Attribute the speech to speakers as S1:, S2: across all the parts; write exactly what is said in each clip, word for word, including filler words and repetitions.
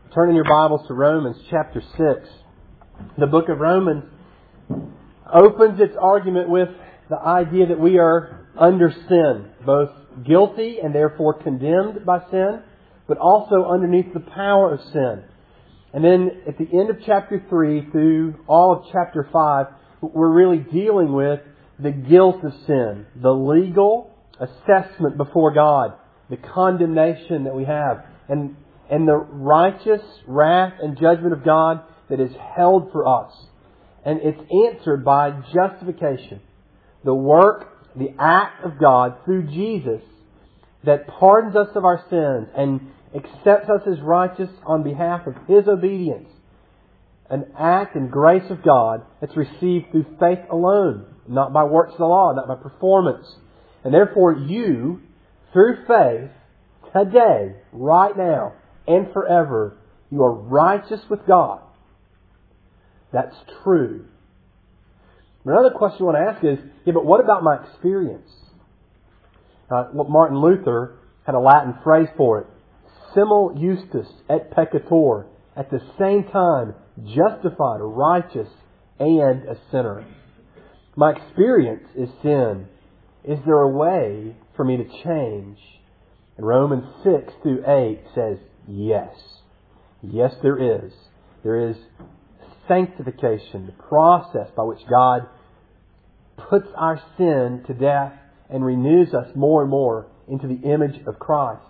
S1: Turn in your Bibles to Romans chapter six. The book of Romans opens its argument with the idea that we are under sin, both guilty and therefore condemned by sin, but also underneath the power of sin. And then at the end of chapter three through all of chapter five, we're really dealing with the guilt of sin, the legal assessment before God, the condemnation that we have, and, and the righteous wrath and judgment of God that is held for us. And it's answered by justification, the work, the act of God through Jesus that pardons us of our sins and accepts us as righteous on behalf of His obedience. An act and grace of God that's received through faith alone, not by works of the law, not by performance. And therefore you, through faith, today, right now, and forever, you are righteous with God. That's true. Another question I want to ask is, yeah, but what about my experience? Uh, Martin Luther had a Latin phrase for it. Simul justus et peccator. At the same time, justified, righteous, and a sinner. My experience is sin. Is there a way for me to change? And Romans six through eight says, yes. Yes, there is. There is sanctification, the process by which God puts our sin to death and renews us more and more into the image of Christ.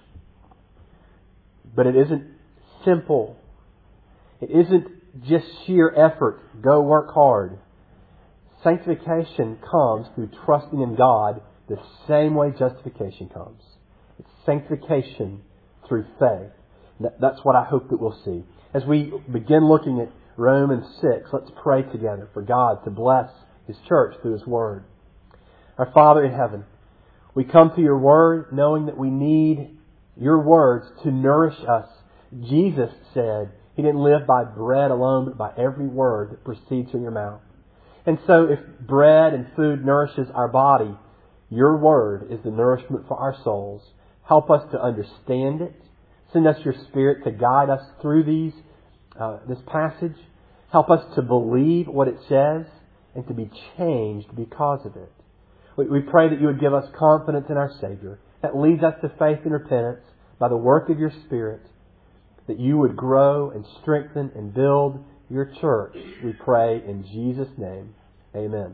S1: But it isn't simple. It isn't just sheer effort. Go work hard. Sanctification comes through trusting in God the same way justification comes. It's sanctification through faith. That's what I hope that we'll see. As we begin looking at Romans six, let's pray together for God to bless His church through His Word. Our Father in heaven, we come to Your Word knowing that we need Your words to nourish us. Jesus said He didn't live by bread alone, but by every word that proceeds from Your mouth. And so if bread and food nourishes our body, Your Word is the nourishment for our souls. Help us to understand it. Send us Your Spirit to guide us through these uh, this passage. Help us to believe what it says and to be changed because of it. We, we pray that You would give us confidence in our Savior. That leads us to faith and repentance by the work of Your Spirit. That You would grow and strengthen and build Your church. We pray in Jesus' name. Amen.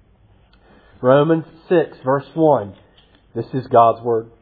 S1: Romans six verse one. This is God's Word.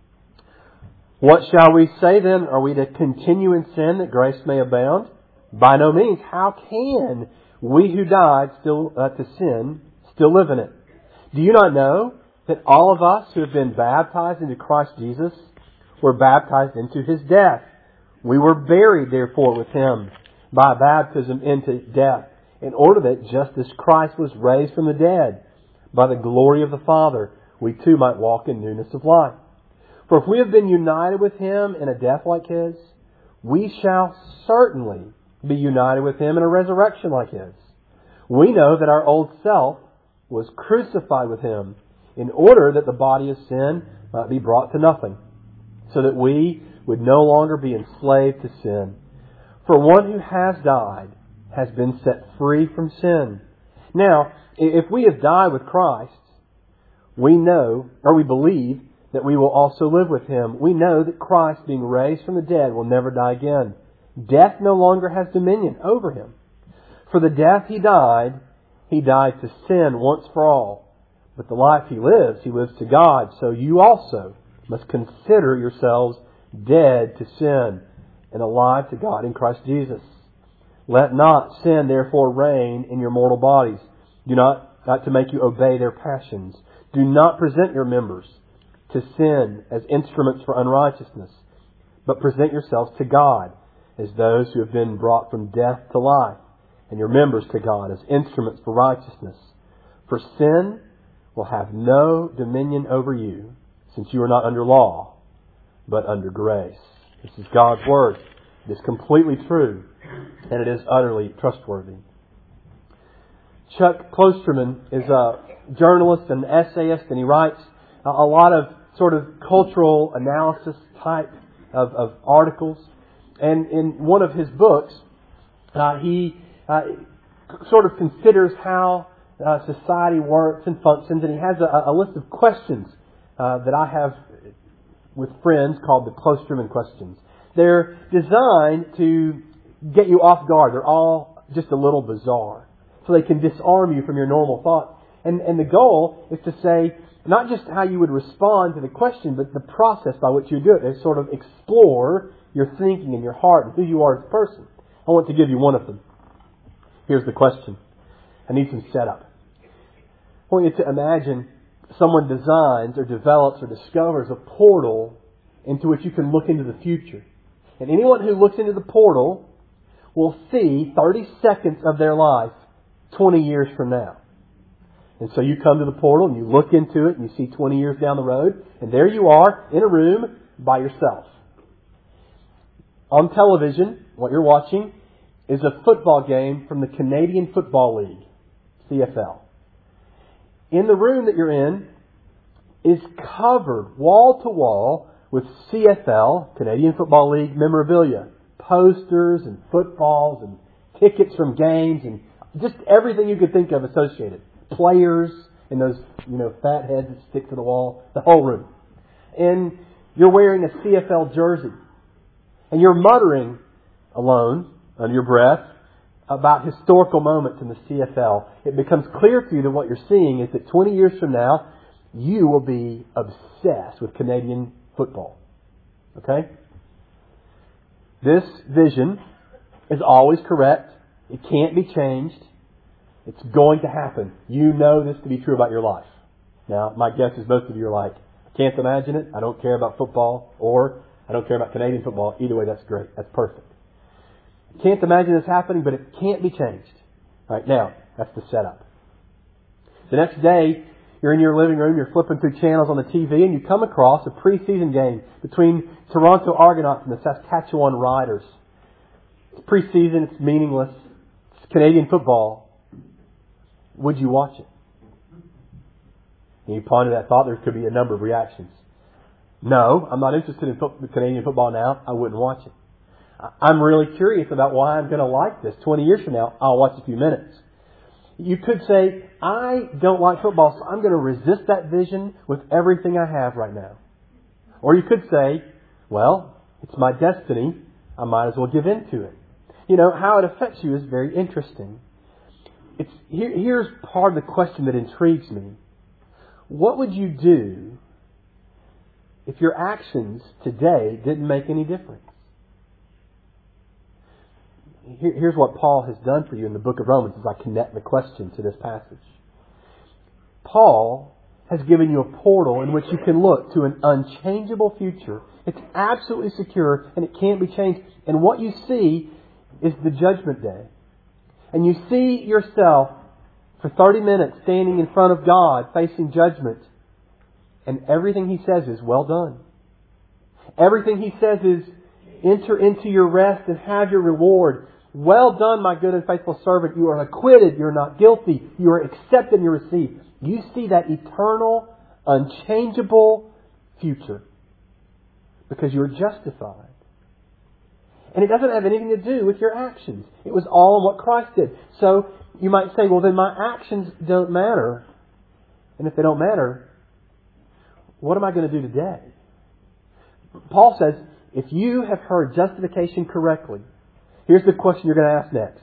S1: What shall we say then? Are we to continue in sin that grace may abound? By no means. How can we who died still uh, to sin still live in it? Do you not know that all of us who have been baptized into Christ Jesus were baptized into His death? We were buried, therefore, with Him by baptism into death, in order that just as Christ was raised from the dead by the glory of the Father, we too might walk in newness of life. For if we have been united with Him in a death like His, we shall certainly be united with Him in a resurrection like His. We know that our old self was crucified with Him in order that the body of sin might be brought to nothing, so that we would no longer be enslaved to sin. For one who has died has been set free from sin. Now, if we have died with Christ, we know, or we believe, that we will also live with Him. We know that Christ, being raised from the dead, will never die again. Death no longer has dominion over Him. For the death He died, He died to sin once for all. But the life He lives, He lives to God. So you also must consider yourselves dead to sin and alive to God in Christ Jesus. Let not sin therefore reign in your mortal bodies. Do not, not to make you obey their passions. Do not present your members to sin as instruments for unrighteousness, but present yourselves to God as those who have been brought from death to life, and your members to God as instruments for righteousness. For sin will have no dominion over you, since you are not under law, but under grace. This is God's Word. It is completely true, and it is utterly trustworthy. Chuck Klosterman is a journalist and essayist, and he writes a lot of sort of cultural analysis type of, of articles. And in one of his books, uh, he uh, sort of considers how uh, society works and functions, and he has a, a list of questions uh, that I have with friends called the Klosterman questions. They're designed to get you off guard. They're all just a little bizarre, so they can disarm you from your normal thoughts. And, and the goal is to say not just how you would respond to the question, but the process by which you do it. They sort of explore your thinking and your heart and who you are as a person. I want to give you one of them. Here's the question. I need some setup. I want you to imagine someone designs or develops or discovers a portal into which you can look into the future. And anyone who looks into the portal will see thirty seconds of their life twenty years from now. And so you come to the portal and you look into it and you see twenty years down the road, and there you are in a room by yourself. On television, what you're watching is a football game from the Canadian Football League, C F L. In the room that you're in is covered wall to wall with C F L, Canadian Football League memorabilia, posters and footballs and tickets from games and just everything you could think of associated. Players and those, you know, fat heads that stick to the wall, the whole room. And you're wearing a C F L jersey. And you're muttering alone, under your breath, about historical moments in the C F L. It becomes clear to you that what you're seeing is that twenty years from now, you will be obsessed with Canadian football. Okay? This vision is always correct. It can't be changed. It's going to happen. You know this to be true about your life. Now, my guess is most of you are like, I can't imagine it. I don't care about football. Or, I don't care about Canadian football. Either way, that's great. That's perfect. Can't imagine this happening, but it can't be changed. All right, now, that's the setup. The next day, you're in your living room, you're flipping through channels on the T V, and you come across a preseason game between Toronto Argonauts and the Saskatchewan Riders. It's preseason, it's meaningless. It's Canadian football. Would you watch it? And you ponder that thought, there could be a number of reactions. No, I'm not interested in fo- Canadian football now. I wouldn't watch it. I'm really curious about why I'm going to like this. twenty years from now, I'll watch a few minutes. You could say, I don't like football, so I'm going to resist that vision with everything I have right now. Or you could say, well, it's my destiny. I might as well give in to it. You know, how it affects you is very interesting. It's here, here's part of the question that intrigues me. What would you do if your actions today didn't make any difference? Here, here's what Paul has done for you in the book of Romans as I connect the question to this passage. Paul has given you a portal in which you can look to an unchangeable future. It's absolutely secure and it can't be changed. And what you see is the judgment day. And you see yourself for thirty minutes standing in front of God facing judgment. And everything He says is, well done. Everything He says is, enter into your rest and have your reward. Well done, my good and faithful servant. You are acquitted. You're not guilty. You are accepted and you receive. You see that eternal, unchangeable future. Because you're justified. And it doesn't have anything to do with your actions. It was all in what Christ did. So you might say, well, then my actions don't matter. And if they don't matter, what am I going to do today? Paul says, if you have heard justification correctly, here's the question you're going to ask next.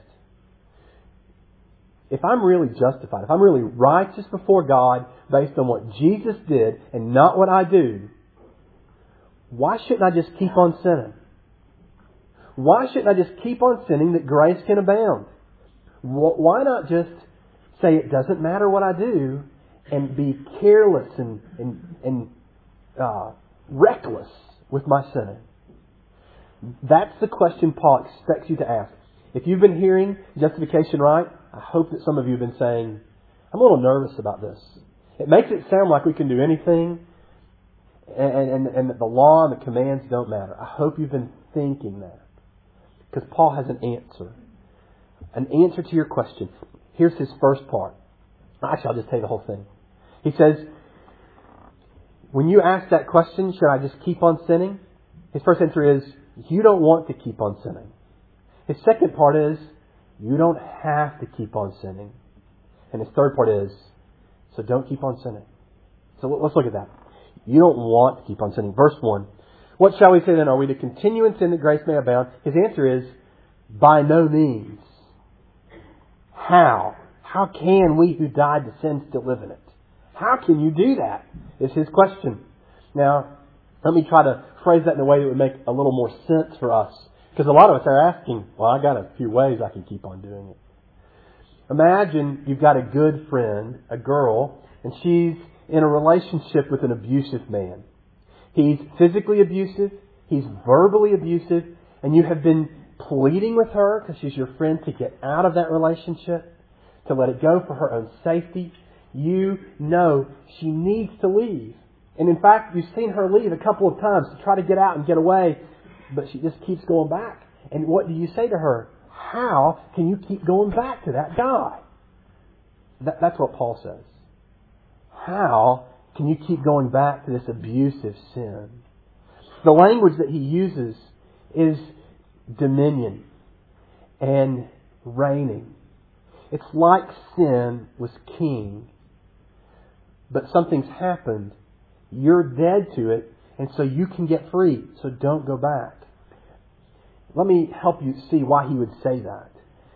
S1: If I'm really justified, if I'm really righteous before God based on what Jesus did and not what I do, why shouldn't I just keep on sinning? Why shouldn't I just keep on sinning that grace can abound? Why not just say it doesn't matter what I do and be careless and, and, and uh, reckless with my sinning? That's the question Paul expects you to ask. If you've been hearing justification right, I hope that some of you have been saying, I'm a little nervous about this. It makes it sound like we can do anything and, and, and that the law and the commands don't matter. I hope you've been thinking that. Because Paul has an answer. An answer to your question. Here's his first part. Actually, I'll just tell you the whole thing. He says, when you ask that question, should I just keep on sinning? His first answer is, you don't want to keep on sinning. His second part is, you don't have to keep on sinning. And his third part is, so don't keep on sinning. So let's look at that. You don't want to keep on sinning. Verse one. What shall we say then? Are we to continue in sin that grace may abound? His answer is, by no means. How? How can we who died to sin still live in it? How can you do that? Is his question. Now, let me try to phrase that in a way that would make a little more sense for us. Because a lot of us are asking, well, I got a few ways I can keep on doing it. Imagine you've got a good friend, a girl, and she's in a relationship with an abusive man. He's physically abusive, he's verbally abusive, and you have been pleading with her, because she's your friend, to get out of that relationship, to let it go for her own safety. You know she needs to leave. And in fact, you've seen her leave a couple of times to try to get out and get away, but she just keeps going back. And what do you say to her? How can you keep going back to that guy? That, that's what Paul says. How can you keep going back to this abusive sin? The language that he uses is dominion and reigning. It's like sin was king, but something's happened. You're dead to it, and so you can get free. So don't go back. Let me help you see why he would say that.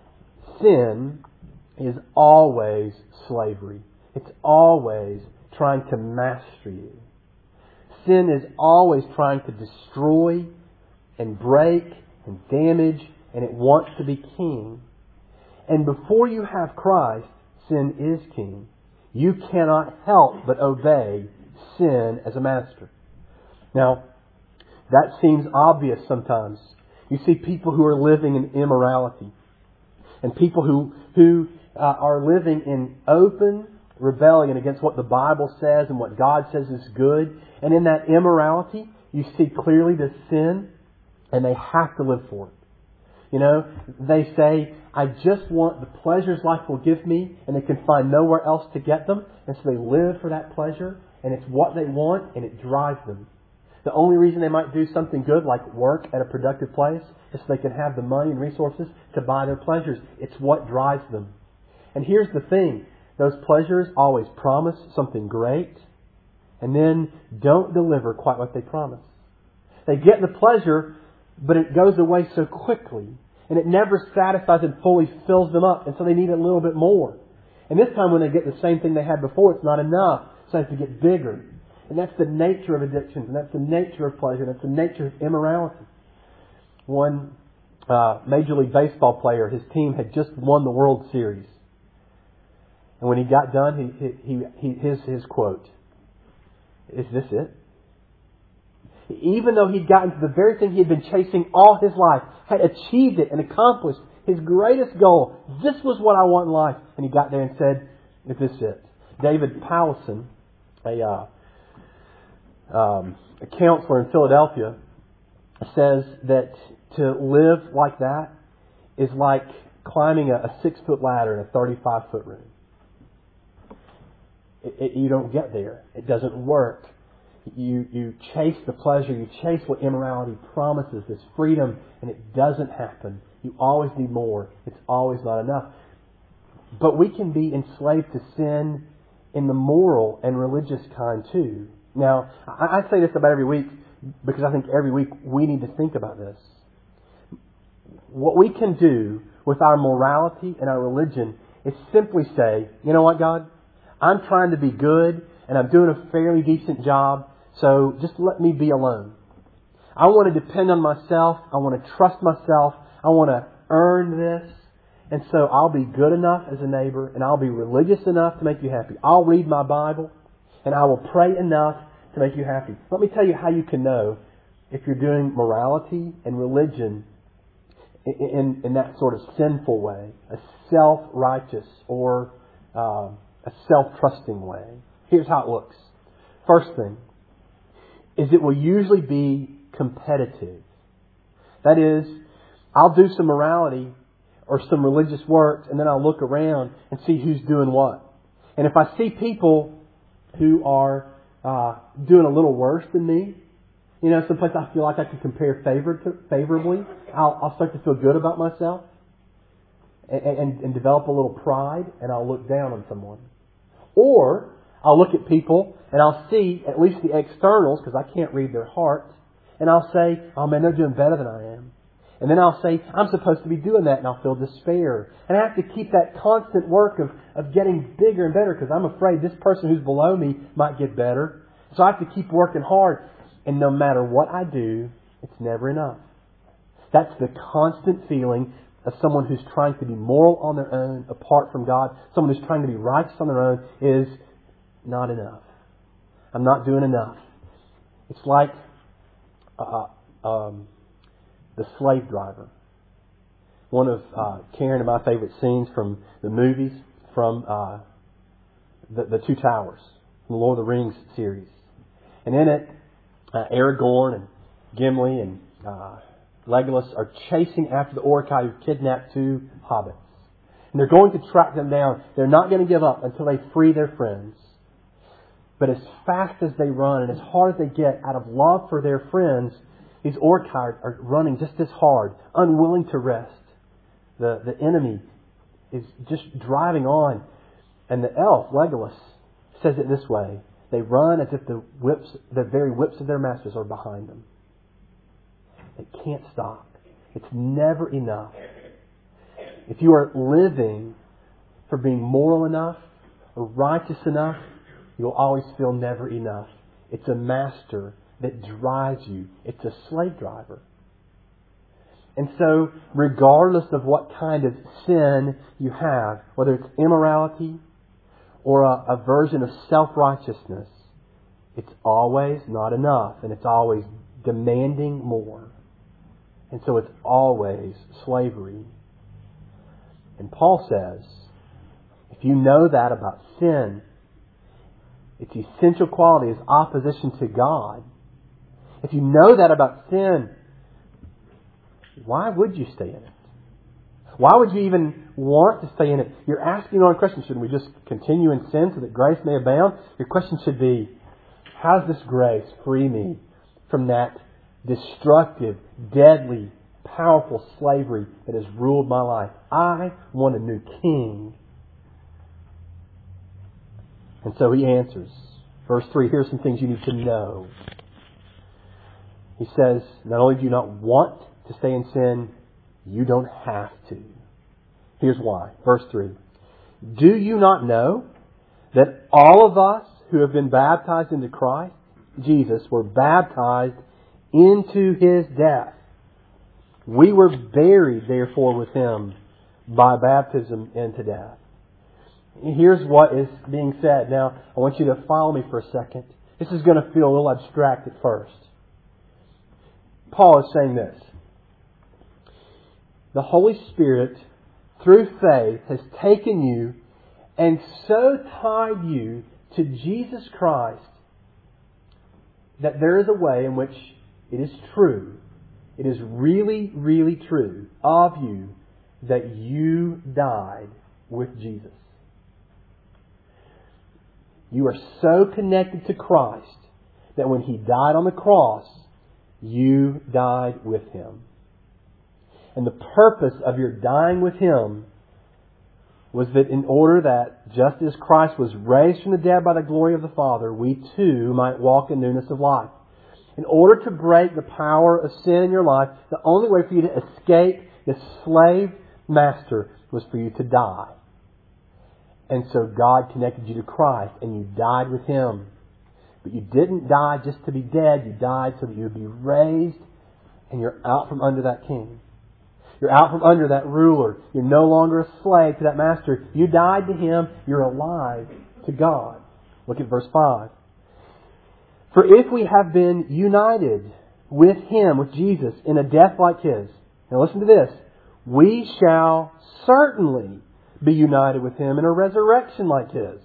S1: Sin is always slavery. It's always trying to master you. Sin is always trying to destroy and break and damage, and it wants to be king. And before you have Christ, sin is king. You cannot help but obey sin as a master. Now, that seems obvious sometimes. You see people who are living in immorality, and people who who uh, are living in open rebellion against what the Bible says and what God says is good. And in that immorality, you see clearly the sin, and they have to live for it. You know, they say, I just want the pleasures life will give me, and they can find nowhere else to get them. And so they live for that pleasure, and it's what they want, and it drives them. The only reason they might do something good, like work at a productive place, is so they can have the money and resources to buy their pleasures. It's what drives them. And here's the thing. Those pleasures always promise something great, and then don't deliver quite what they promise. They get the pleasure, but it goes away so quickly, and it never satisfies and fully fills them up, and so they need a little bit more. And this time when they get the same thing they had before, it's not enough, so they have to get bigger. And that's the nature of addictions, and that's the nature of pleasure, and that's the nature of immorality. One uh, Major League Baseball player, his team had just won the World Series. And when he got done, he, he, he, his, his quote, "Is this it?" Even though he'd gotten to the very thing he had been chasing all his life, had achieved it and accomplished his greatest goal. This was what I want in life. And he got there and said, "Is this it?" David Powlison, a, uh, um, a counselor in Philadelphia, says that to live like that is like climbing a, a six-foot ladder in a thirty-five-foot room. It, it, you don't get there. It doesn't work. You you chase the pleasure. You chase what immorality promises, this freedom, and it doesn't happen. You always need more. It's always not enough. But we can be enslaved to sin in the moral and religious kind too. Now, I, I say this about every week because I think every week we need to think about this. What we can do with our morality and our religion is simply say, you know what, God? I'm trying to be good, and I'm doing a fairly decent job, so just let me be alone. I want to depend on myself. I want to trust myself. I want to earn this. And so I'll be good enough as a neighbor, and I'll be religious enough to make you happy. I'll read my Bible, and I will pray enough to make you happy. Let me tell you how you can know if you're doing morality and religion in, in, in that sort of sinful way, a self-righteous or uh, a self-trusting way. Here's how it looks. First thing is it will usually be competitive. That is, I'll do some morality or some religious works, and then I'll look around and see who's doing what. And if I see people who are uh, doing a little worse than me, You know, someplace I feel like I can compare favor to, favorably, I'll, I'll start to feel good about myself and, and, and develop a little pride, and I'll look down on someone. Or I'll look at people and I'll see at least the externals, because I can't read their hearts, and I'll say, oh man, they're doing better than I am. And then I'll say, I'm supposed to be doing that, and I'll feel despair. And I have to keep that constant work of, of getting bigger and better, because I'm afraid this person who's below me might get better. So I have to keep working hard. And no matter what I do, it's never enough. That's the constant feeling of someone who's trying to be moral on their own, apart from God. Someone who's trying to be righteous on their own is not enough. I'm not doing enough. It's like uh, um, the slave driver. One of uh, Karen and my favorite scenes from the movies, from uh, the, the Two Towers, the Lord of the Rings series. And in it, uh, Aragorn and Gimli and uh, Legolas are chasing after the Uruk-hai who kidnapped two hobbits. And they're going to track them down. They're not going to give up until they free their friends. But as fast as they run and as hard as they get, out of love for their friends, these Uruk-hai are running just as hard, unwilling to rest. The, the enemy is just driving on. And the elf, Legolas, says it this way. They run as if the whips, the very whips of their masters are behind them. They can't stop. It's never enough. If you are living for being moral enough or righteous enough, you'll always feel never enough. It's a master that drives you. It's a slave driver. And so, regardless of what kind of sin you have, whether it's immorality or a, a version of self-righteousness, it's always not enough, and it's always demanding more. And so it's always slavery. And Paul says, if you know that about sin, its essential quality is opposition to God. If you know that about sin, why would you stay in it? Why would you even want to stay in it? You're asking your own question, should we just continue in sin so that grace may abound? Your question should be, how does this grace free me from that destructive, deadly, powerful slavery that has ruled my life? I want a new king. And so he answers. Verse three, here's some things you need to know. He says, not only do you not want to stay in sin, you don't have to. Here's why. Verse three. Do you not know that all of us who have been baptized into Christ Jesus were baptized into His death? We were buried, therefore, with Him by baptism into death. Here's what is being said. Now, I want you to follow me for a second. This is going to feel a little abstract at first. Paul is saying this. The Holy Spirit, through faith, has taken you and so tied you to Jesus Christ that there is a way in which it is true, it is really, really true of you that you died with Jesus. You are so connected to Christ that when He died on the cross, you died with Him. And the purpose of your dying with Him was that in order that, just as Christ was raised from the dead by the glory of the Father, we too might walk in newness of life. In order to break the power of sin in your life, the only way for you to escape this slave master was for you to die. And so God connected you to Christ and you died with Him. But you didn't die just to be dead. You died so that you would be raised and you're out from under that king. You're out from under that ruler. You're no longer a slave to that master. You died to Him. You're alive to God. Look at verse five. For if we have been united with Him, with Jesus, in a death like His. Now listen to this. We shall certainly be united with Him in a resurrection like His.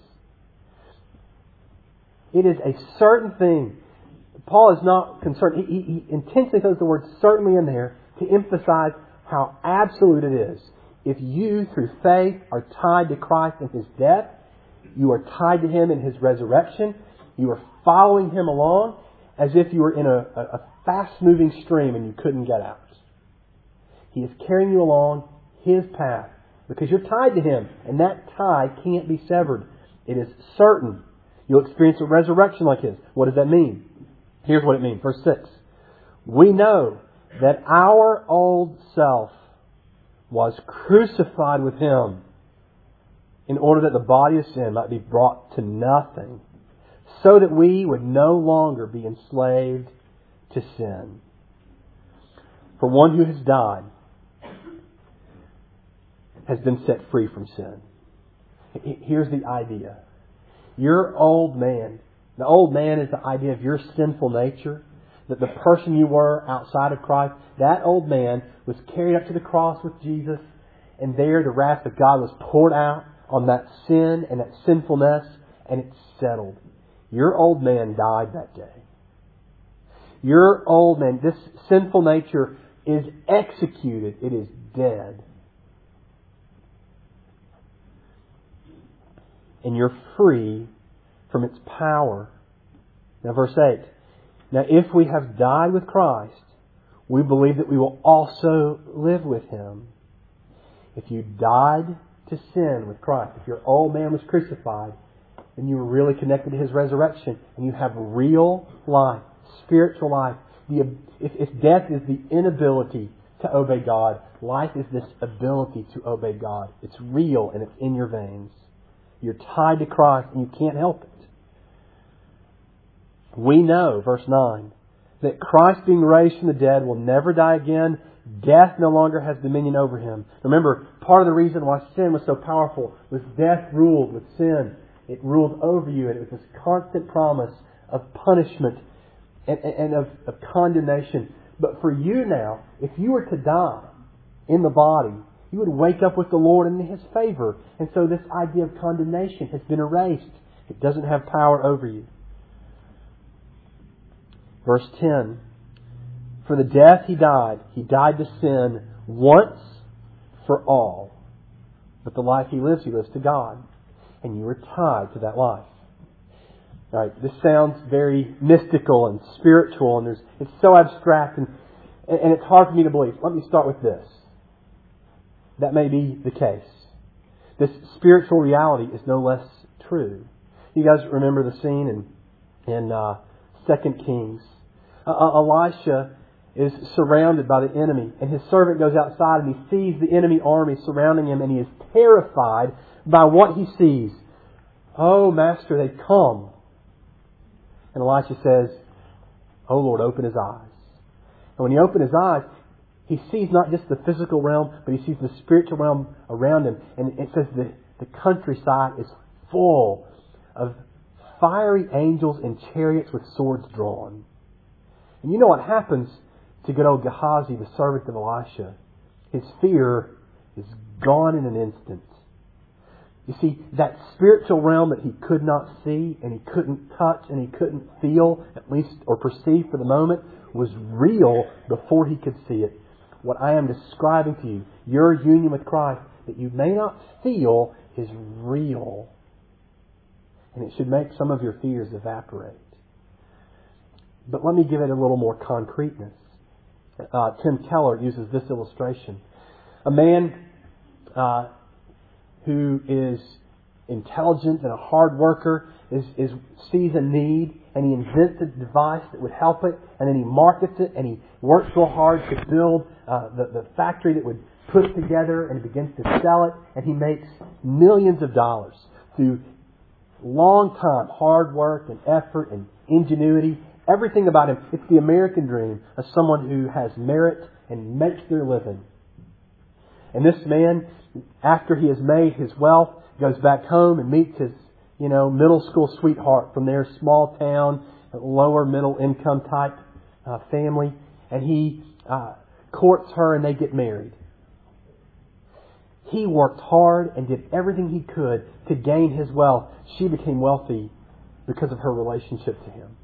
S1: It is a certain thing. Paul is not concerned. He, he, he intentionally throws the word certainly in there to emphasize how absolute it is. If you, through faith, are tied to Christ in His death, you are tied to Him in His resurrection, you are following Him along, as if you were in a, a, a fast-moving stream and you couldn't get out. He is carrying you along His path because you're tied to Him, and that tie can't be severed. It is certain. You'll experience a resurrection like His. What does that mean? Here's what it means. Verse six. We know that our old self was crucified with Him in order that the body of sin might be brought to nothing, so that we would no longer be enslaved to sin. For one who has died has been set free from sin. Here's the idea. Your old man, the old man is the idea of your sinful nature, that the person you were outside of Christ, that old man was carried up to the cross with Jesus, and there the wrath of God was poured out on that sin and that sinfulness, and it's settled. Your old man died that day. Your old man, this sinful nature is executed. It is dead. And you're free from its power. Now verse eight. Now if we have died with Christ, we believe that we will also live with Him. If you died to sin with Christ, if your old man was crucified, then you were really connected to His resurrection, and you have real life, spiritual life. The, if, if death is the inability to obey God, life is this ability to obey God. It's real and it's in your veins. You're tied to Christ and you can't help it. We know, verse nine, that Christ being raised from the dead will never die again. Death no longer has dominion over Him. Remember, part of the reason why sin was so powerful was death ruled with sin. It ruled over you, and it was this constant promise of punishment and, and of, of condemnation. But for you now, if you were to die in the body, you would wake up with the Lord in His favor. And so this idea of condemnation has been erased. It doesn't have power over you. Verse ten. For the death He died, He died to sin once for all. But the life He lives, He lives to God. And you are tied to that life. All right, this sounds very mystical and spiritual, and there's, it's so abstract, and, and it's hard for me to believe. Let me start with this. That may be the case. This spiritual reality is no less true. You guys remember the scene in, in uh, Second Kings. Uh, Elisha is surrounded by the enemy, and his servant goes outside and he sees the enemy army surrounding him, and he is terrified by what he sees. Oh, Master, they come. And Elisha says, Oh Lord, open his eyes. And when he opened his eyes, he sees not just the physical realm, but he sees the spiritual realm around him. And it says the, the countryside is full of fiery angels in chariots with swords drawn. And you know what happens to good old Gehazi, the servant of Elisha? His fear is gone in an instant. You see, that spiritual realm that he could not see and he couldn't touch and he couldn't feel, at least, or perceive for the moment, was real before he could see it. What I am describing to you, your union with Christ, that you may not feel, is real. And it should make some of your fears evaporate. But let me give it a little more concreteness. Uh, Tim Keller uses this illustration. A man uh, who is intelligent and a hard worker is, is sees a need and he invents a device that would help it, and then he markets it and he works real hard to build uh, the, the factory that would put it together, and he begins to sell it, and he makes millions of dollars through long time hard work and effort and ingenuity. Everything about him, it's the American dream of someone who has merit and makes their living. And this man, after he has made his wealth, goes back home and meets his, you know, middle school sweetheart from their small town, lower middle income type uh, family, and he uh, courts her and they get married. He worked hard and did everything he could to gain his wealth. She became wealthy because of her relationship to him.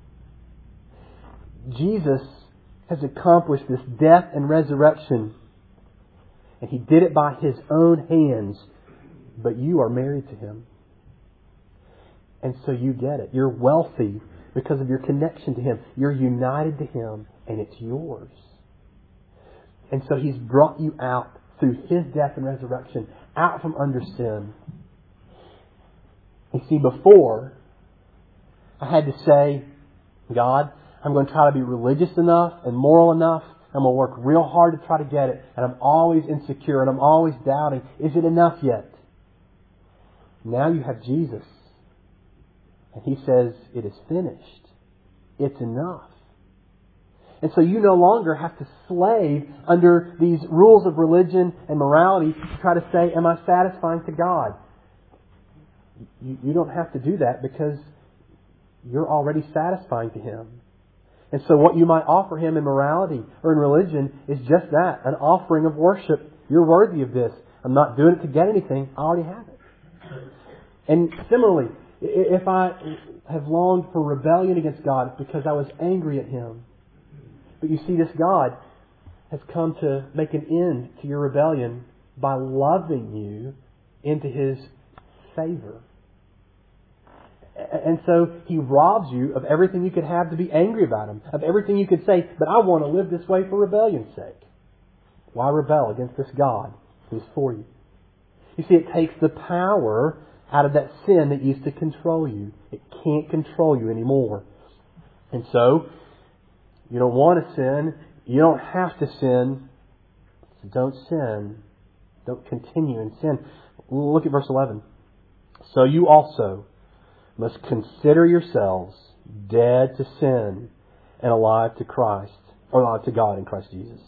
S1: Jesus has accomplished this death and resurrection, and He did it by His own hands, but you are married to Him. And so you get it. You're wealthy because of your connection to Him. You're united to Him, and it's yours. And so He's brought you out through His death and resurrection, out from under sin. You see, before, I had to say, God, I'm going to try to be religious enough and moral enough. I'm going to work real hard to try to get it. And I'm always insecure and I'm always doubting. Is it enough yet? Now you have Jesus. And He says, it is finished. It's enough. And so you no longer have to slave under these rules of religion and morality to try to say, am I satisfying to God? You, you don't have to do that because you're already satisfying to Him. And so what you might offer Him in morality or in religion is just that, an offering of worship. You're worthy of this. I'm not doing it to get anything. I already have it. And similarly, if I have longed for rebellion against God, it's because I was angry at Him. But you see, this God has come to make an end to your rebellion by loving you into His favor. And so He robs you of everything you could have to be angry about Him, of everything you could say, but I want to live this way for rebellion's sake. Why rebel against this God who's for you? You see, it takes the power out of that sin that used to control you. It can't control you anymore. And so, you don't want to sin. You don't have to sin. So don't sin. Don't continue in sin. Look at verse eleven. So you also must consider yourselves dead to sin and alive to Christ, or alive to God in Christ Jesus.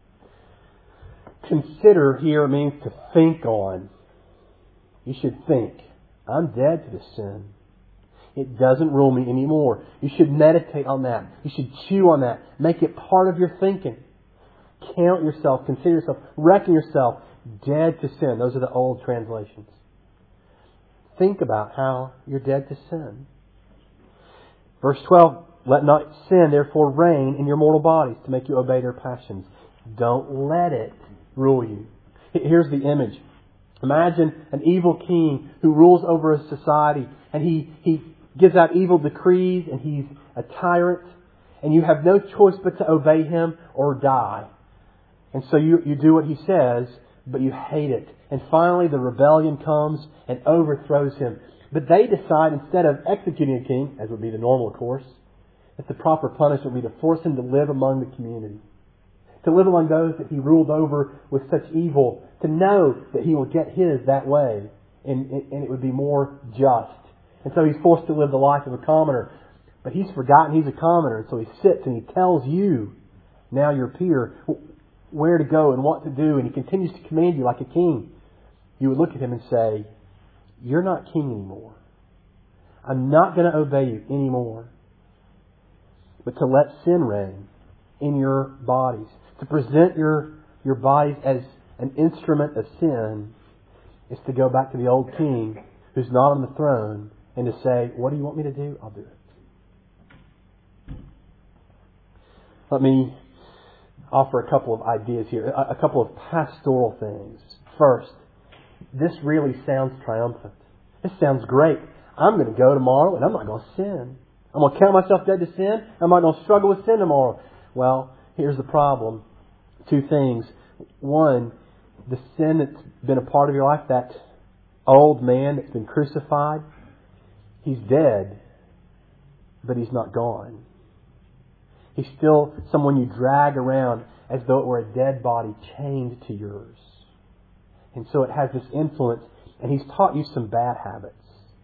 S1: Consider here means to think on. You should think, I'm dead to this sin. It doesn't rule me anymore. You should meditate on that. You should chew on that. Make it part of your thinking. Count yourself, consider yourself, reckon yourself dead to sin. Those are the old translations. Think about how you're dead to sin. Verse twelve, let not sin therefore reign in your mortal bodies to make you obey their passions. Don't let it rule you. Here's the image. Imagine an evil king who rules over a society and he, he gives out evil decrees and he's a tyrant and you have no choice but to obey him or die. And so you, you do what he says, but you hate it. And finally the rebellion comes and overthrows him. But they decide, instead of executing a king, as would be the normal course, that the proper punishment would be to force him to live among the community. To live among those that he ruled over with such evil. To know that he will get his that way. And, and it would be more just. And so he's forced to live the life of a commoner. But he's forgotten he's a commoner. And so he sits and he tells you, now your peer, where to go and what to do. And he continues to command you like a king. You would look at him and say, you're not king anymore. I'm not going to obey you anymore. But to let sin reign in your bodies. To present your, your bodies as an instrument of sin is to go back to the old king who's not on the throne and to say, what do you want me to do? I'll do it. Let me offer a couple of ideas here, a couple of pastoral things. First, this really sounds triumphant. This sounds great. I'm going to go tomorrow and I'm not going to sin. I'm going to count myself dead to sin. I'm not going to struggle with sin tomorrow. Well, here's the problem. Two things. One, the sin that's been a part of your life, that old man that's been crucified, he's dead, but he's not gone. He's still someone you drag around as though it were a dead body chained to yours. And so it has this influence, and he's taught you some bad habits.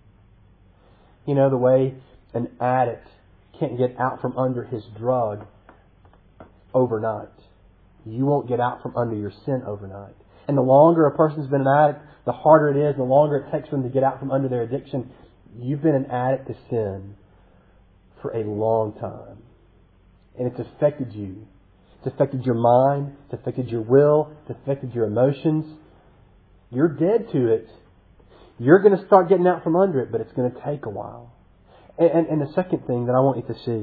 S1: You know, the way an addict can't get out from under his drug overnight. You won't get out from under your sin overnight. And the longer a person's been an addict, the harder it is, the longer it takes for them to get out from under their addiction. You've been an addict to sin for a long time. And it's affected you. It's affected your mind. It's affected your will. It's affected your emotions. You're dead to it. You're going to start getting out from under it, but it's going to take a while. And, and, and the second thing that I want you to see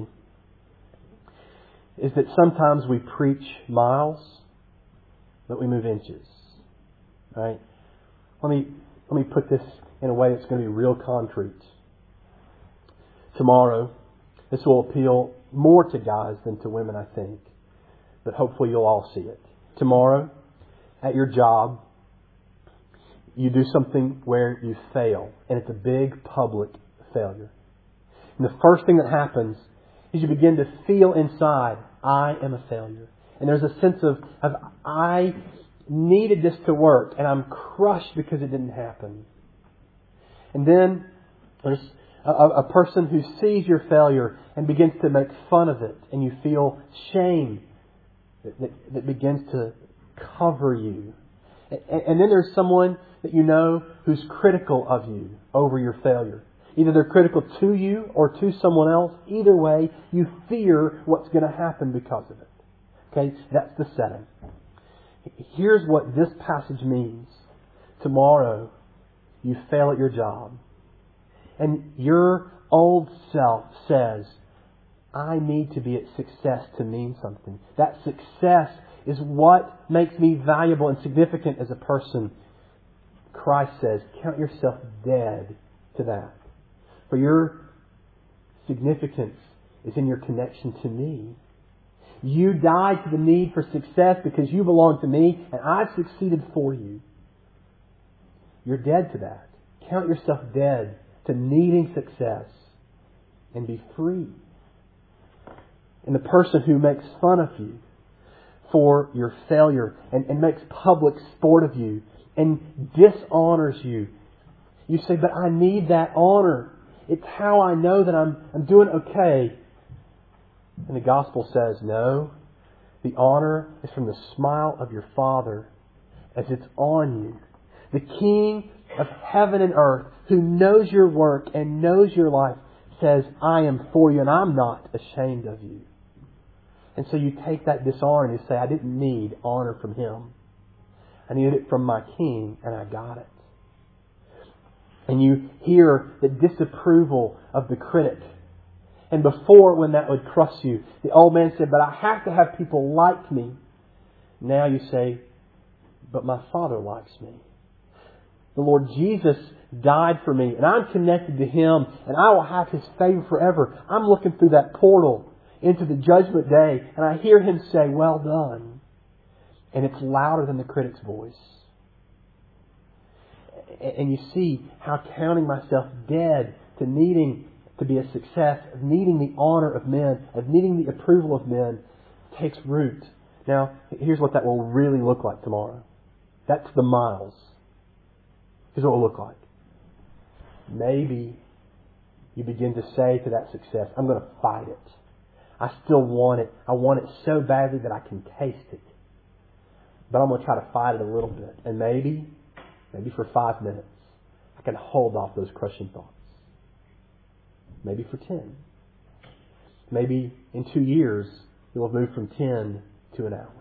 S1: is that sometimes we preach miles, but we move inches. Right? Let me let me put this in a way that's going to be real concrete. Tomorrow, This will appeal more to guys than to women, I think. But hopefully you'll all see it. Tomorrow, at your job, you do something where you fail. And it's a big public failure. And the first thing that happens is you begin to feel inside, I am a failure. And there's a sense of, of I needed this to work and I'm crushed because it didn't happen. And then there's a, a person who sees your failure and begins to make fun of it. And you feel shame that, that, that begins to cover you. And, and then there's someone that you know who's critical of you over your failure. Either they're critical to you or to someone else. Either way, you fear what's going to happen because of it. Okay, that's the setting. Here's what this passage means. Tomorrow, you fail at your job. And your old self says, I need to be at success to mean something. That success is what makes me valuable and significant as a person. Christ says, count yourself dead to that. For your significance is in your connection to me. You died to the need for success because you belong to me and I've succeeded for you. You're dead to that. Count yourself dead to needing success and be free. And the person who makes fun of you for your failure and, and makes public sport of you and dishonors you, you say, but I need that honor. It's how I know that I'm, I'm doing okay. And the gospel says, no, the honor is from the smile of your Father as it's on you. The King of heaven and earth, who knows your work and knows your life, says, I am for you and I'm not ashamed of you. And so you take that dishonor and you say, I didn't need honor from Him. I needed it from my King and I got it. And you hear the disapproval of the critic. And before, when that would crush you, the old man said, but I have to have people like me. Now you say, but my Father likes me. The Lord Jesus died for me and I'm connected to Him and I will have His favor forever. I'm looking through that portal into the judgment day and I hear Him say, well done. And it's louder than the critic's voice. And you see how counting myself dead to needing to be a success, of needing the honor of men, of needing the approval of men, takes root. Now, here's what that will really look like tomorrow. That's the miles. Here's what it will look like. Maybe you begin to say to that success, I'm going to fight it. I still want it. I want it so badly that I can taste it. But I'm going to try to fight it a little bit. And maybe, maybe for five minutes, I can hold off those crushing thoughts. Maybe for ten. Maybe in two years, you'll have moved from ten to an hour.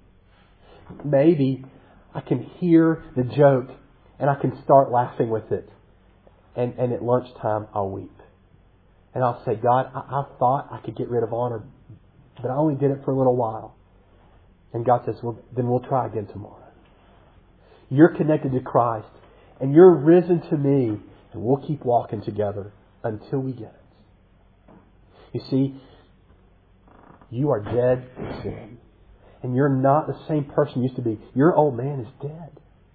S1: Maybe I can hear the joke and I can start laughing with it. And, and at lunchtime, I'll weep. And I'll say, God, I, I thought I could get rid of honor, but I only did it for a little while. And God says, well, then we'll try again tomorrow. You're connected to Christ and you're risen to me and we'll keep walking together until we get it. You see, you are dead to sin. And you're not the same person you used to be. Your old man is dead.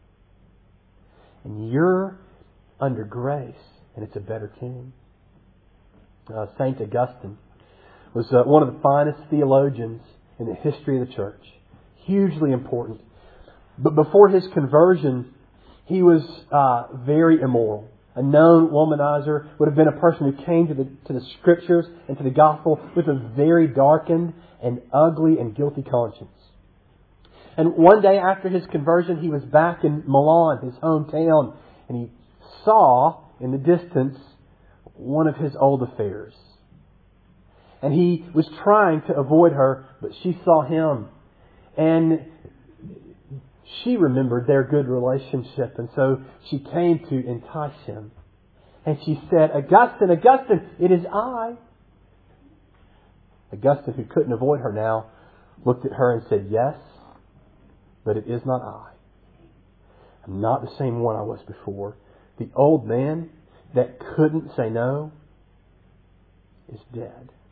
S1: And you're under grace. And it's a better king. Uh, Saint Augustine was uh, one of the finest theologians in the history of the church. Hugely important. But before his conversion, he was uh, very immoral. A known womanizer, would have been a person who came to the to the Scriptures and to the Gospel with a very darkened and ugly and guilty conscience. And one day after his conversion, he was back in Milan, his hometown, and he saw in the distance one of his old affairs. And he was trying to avoid her, but she saw him. And she remembered their good relationship, and so she came to entice him. And she said, Augustine, Augustine, it is I. Augustine, who couldn't avoid her now, looked at her and said, yes, but it is not I. I'm not the same one I was before. The old man that couldn't say no is dead.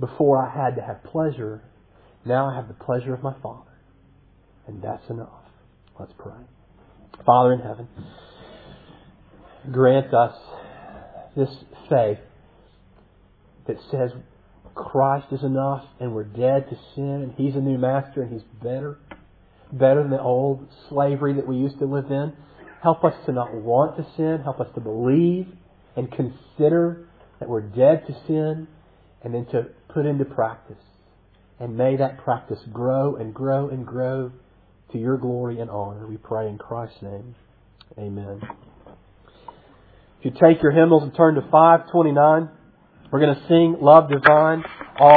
S1: Before I had to have pleasure, now I have the pleasure of my Father. And that's enough. Let's pray. Father in heaven, grant us this faith that says Christ is enough and we're dead to sin and He's a new master and He's better. Better than the old slavery that we used to live in. Help us to not want to sin. Help us to believe and consider that we're dead to sin and then to put into practice. And may that practice grow and grow and grow to Your glory and honor. We pray in Christ's name. Amen. If you take your hymnals and turn to five twenty-nine, we're going to sing Love Divine. All